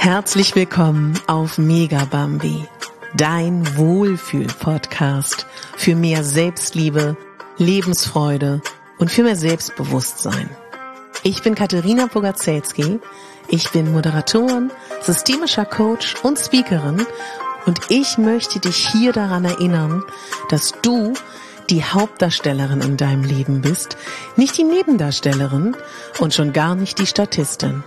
Herzlich willkommen auf Megabambi, dein Wohlfühl-Podcast für mehr Selbstliebe, Lebensfreude und für mehr Selbstbewusstsein. Ich bin Katharina Bogazelski, ich bin Moderatorin, systemischer Coach und Speakerin und ich möchte dich hier daran erinnern, dass du die Hauptdarstellerin in deinem Leben bist, nicht die Nebendarstellerin und schon gar nicht die Statistin.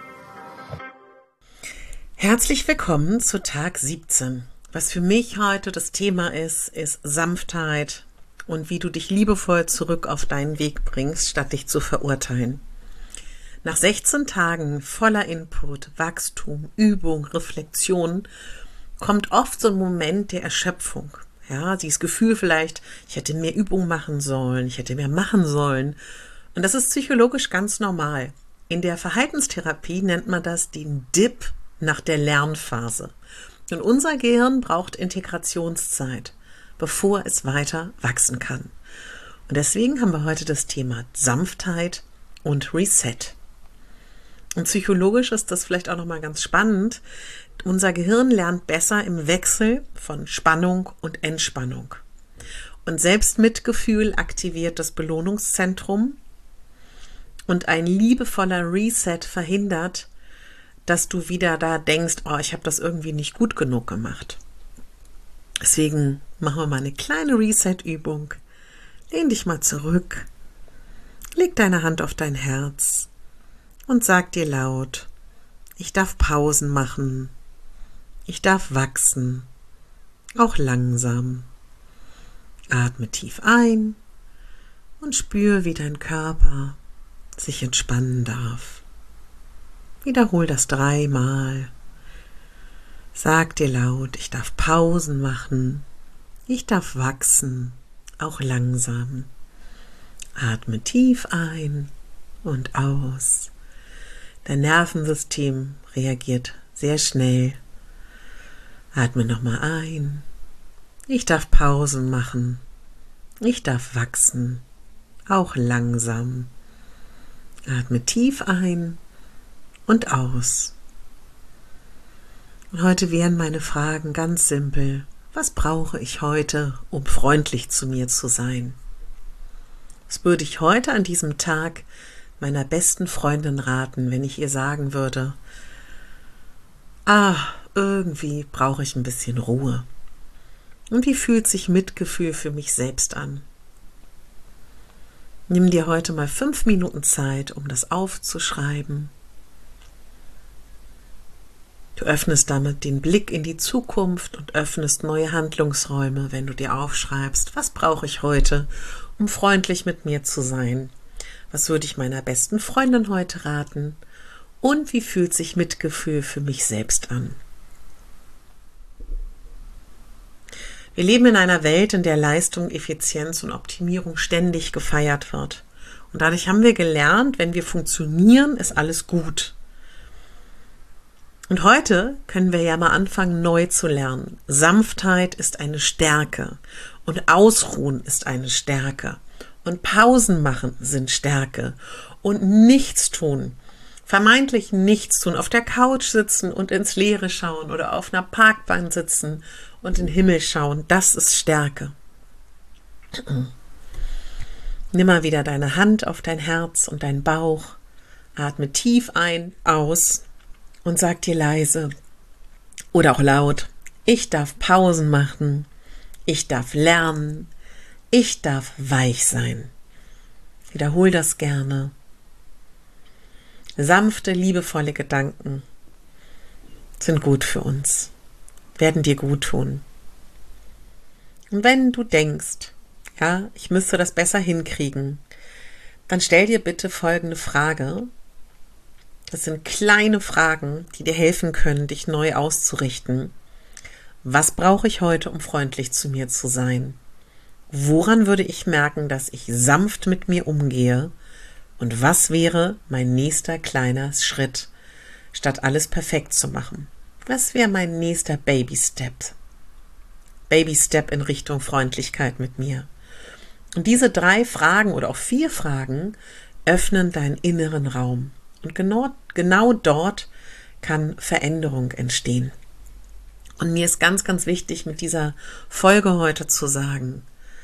Herzlich willkommen zu Tag 17. Was für mich heute das Thema ist Sanftheit und wie du dich liebevoll zurück auf deinen Weg bringst, statt dich zu verurteilen. Nach 16 Tagen voller Input, Wachstum, Übung, Reflexion kommt oft so ein Moment der Erschöpfung. Ja, dieses Gefühl vielleicht, ich hätte mehr Übung machen sollen, ich hätte mehr machen sollen. Und das ist psychologisch ganz normal. In der Verhaltenstherapie nennt man das den Dip nach der Lernphase. Und unser Gehirn braucht Integrationszeit, bevor es weiter wachsen kann. Und deswegen haben wir heute das Thema Sanftheit und Reset. Und psychologisch ist das vielleicht auch nochmal ganz spannend. Unser Gehirn lernt besser im Wechsel von Spannung und Entspannung. Und Selbstmitgefühl aktiviert das Belohnungszentrum. Und ein liebevoller Reset verhindert, dass du wieder da denkst, oh, ich habe das irgendwie nicht gut genug gemacht. Deswegen machen wir mal eine kleine Reset-Übung. Lehn dich mal zurück, leg deine Hand auf dein Herz und sag dir laut, ich darf Pausen machen, ich darf wachsen, auch langsam. Atme tief ein und spür, wie dein Körper sich entspannen darf. Wiederhol das 3-mal. Sag dir laut, ich darf Pausen machen, ich darf wachsen, auch langsam. Atme tief ein und aus. Dein Nervensystem reagiert sehr schnell. Atme nochmal ein. Ich darf Pausen machen, ich darf wachsen, auch langsam. Atme tief ein und aus. Und heute wären meine Fragen ganz simpel. Was brauche ich heute, um freundlich zu mir zu sein? Was würde ich heute an diesem Tag meiner besten Freundin raten, wenn ich ihr sagen würde, irgendwie brauche ich ein bisschen Ruhe. Und wie fühlt sich Mitgefühl für mich selbst an? Nimm dir heute mal 5 Minuten Zeit, um das aufzuschreiben. Du öffnest damit den Blick in die Zukunft und öffnest neue Handlungsräume, wenn du dir aufschreibst, was brauche ich heute, um freundlich mit mir zu sein? Was würde ich meiner besten Freundin heute raten? Und wie fühlt sich Mitgefühl für mich selbst an? Wir leben in einer Welt, in der Leistung, Effizienz und Optimierung ständig gefeiert wird. Und dadurch haben wir gelernt, wenn wir funktionieren, ist alles gut. Und heute können wir ja mal anfangen, neu zu lernen. Sanftheit ist eine Stärke und Ausruhen ist eine Stärke und Pausen machen sind Stärke und nichts tun, vermeintlich nichts tun, auf der Couch sitzen und ins Leere schauen oder auf einer Parkbank sitzen und in den Himmel schauen, das ist Stärke. Nimm mal wieder deine Hand auf dein Herz und deinen Bauch, atme tief ein, aus. Und sag dir leise oder auch laut, ich darf Pausen machen, ich darf lernen, ich darf weich sein. Wiederhol das gerne. Sanfte, liebevolle Gedanken sind gut für uns, werden dir gut tun. Und wenn du denkst, ja, ich müsste das besser hinkriegen, dann stell dir bitte folgende Frage. Das sind kleine Fragen, die dir helfen können, dich neu auszurichten. Was brauche ich heute, um freundlich zu mir zu sein? Woran würde ich merken, dass ich sanft mit mir umgehe? Und was wäre mein nächster kleiner Schritt, statt alles perfekt zu machen? Was wäre mein nächster Baby-Step? Baby-Step in Richtung Freundlichkeit mit mir. Und diese 3 Fragen oder auch 4 Fragen öffnen deinen inneren Raum. Und genau dort kann Veränderung entstehen. Und mir ist ganz, ganz wichtig, mit dieser Folge heute zu sagen,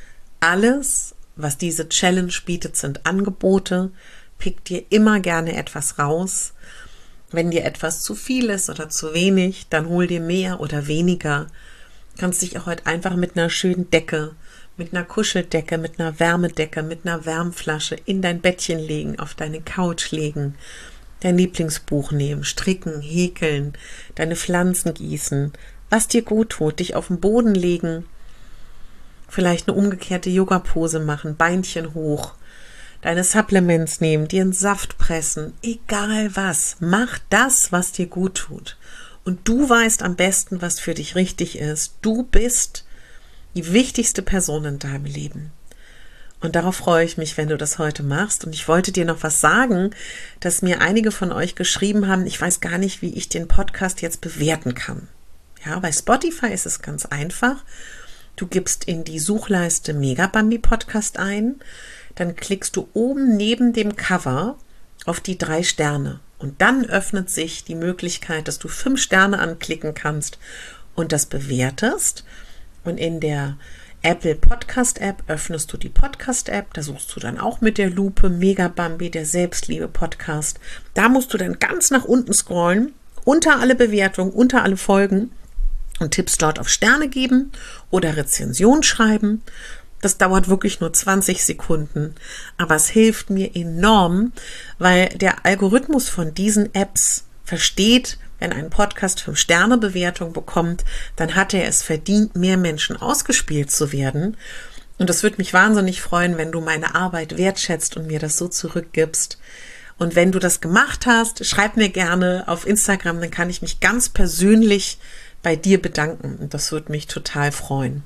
alles, was diese Challenge bietet, sind Angebote. Pick dir immer gerne etwas raus. Wenn dir etwas zu viel ist oder zu wenig, dann hol dir mehr oder weniger. Du kannst dich auch heute einfach mit einer schönen Decke, mit einer Kuscheldecke, mit einer Wärmedecke, mit einer Wärmflasche in dein Bettchen legen, auf deine Couch legen, dein Lieblingsbuch nehmen, stricken, häkeln, deine Pflanzen gießen, was dir gut tut, dich auf den Boden legen, vielleicht eine umgekehrte Yoga-Pose machen, Beinchen hoch, deine Supplements nehmen, dir einen Saft pressen, egal was, mach das, was dir gut tut. Und du weißt am besten, was für dich richtig ist. Du bist die wichtigste Person in deinem Leben. Und darauf freue ich mich, wenn du das heute machst. Und ich wollte dir noch was sagen, dass mir einige von euch geschrieben haben, ich weiß gar nicht, wie ich den Podcast jetzt bewerten kann. Ja, bei Spotify ist es ganz einfach. Du gibst in die Suchleiste Megabambi Podcast ein, dann klickst du oben neben dem Cover auf die 3 Sterne und dann öffnet sich die Möglichkeit, dass du 5 Sterne anklicken kannst und das bewertest. Und in der Apple Podcast App öffnest du die Podcast App, da suchst du dann auch mit der Lupe Megabambi, der Selbstliebe Podcast. Da musst du dann ganz nach unten scrollen, unter alle Bewertungen, unter alle Folgen und tippst dort auf Sterne geben oder Rezension schreiben. Das dauert wirklich nur 20 Sekunden, aber es hilft mir enorm, weil der Algorithmus von diesen Apps versteht, wenn ein Podcast 5-Sterne-Bewertung bekommt, dann hat er es verdient, mehr Menschen ausgespielt zu werden. Und es würde mich wahnsinnig freuen, wenn du meine Arbeit wertschätzt und mir das so zurückgibst. Und wenn du das gemacht hast, schreib mir gerne auf Instagram, dann kann ich mich ganz persönlich bei dir bedanken. Und das würde mich total freuen.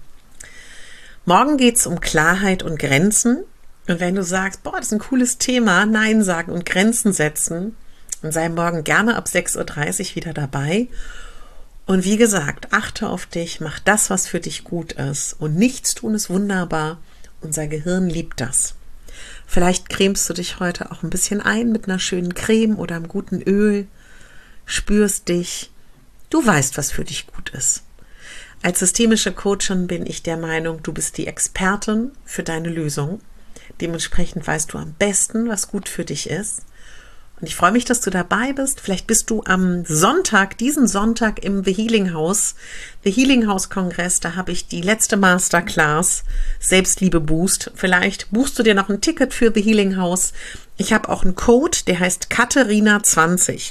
Morgen geht es um Klarheit und Grenzen. Und wenn du sagst, boah, das ist ein cooles Thema, Nein sagen und Grenzen setzen, dann sei morgen gerne ab 6:30 Uhr wieder dabei. Und wie gesagt, achte auf dich, mach das, was für dich gut ist. Und nichts tun ist wunderbar. Unser Gehirn liebt das. Vielleicht cremst du dich heute auch ein bisschen ein mit einer schönen Creme oder einem guten Öl. Spürst dich. Du weißt, was für dich gut ist. Als systemische Coachin bin ich der Meinung, du bist die Expertin für deine Lösung. Dementsprechend weißt du am besten, was gut für dich ist. Und ich freue mich, dass du dabei bist. Vielleicht bist du am Sonntag, diesen Sonntag im The Healing House. The Healing House Kongress, da habe ich die letzte Masterclass, Selbstliebe Boost. Vielleicht buchst du dir noch ein Ticket für The Healing House. Ich habe auch einen Code, der heißt Katharina20.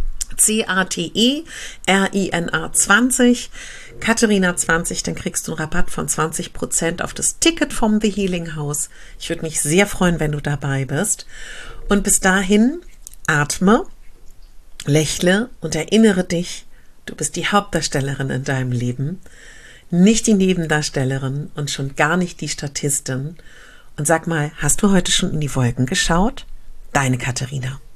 CATERINA 20. Katharina 20, dann kriegst du einen Rabatt von 20% auf das Ticket vom The Healing House. Ich würde mich sehr freuen, wenn du dabei bist. Und bis dahin atme, lächle und erinnere dich, du bist die Hauptdarstellerin in deinem Leben, nicht die Nebendarstellerin und schon gar nicht die Statistin. Und sag mal, hast du heute schon in die Wolken geschaut? Deine Katharina.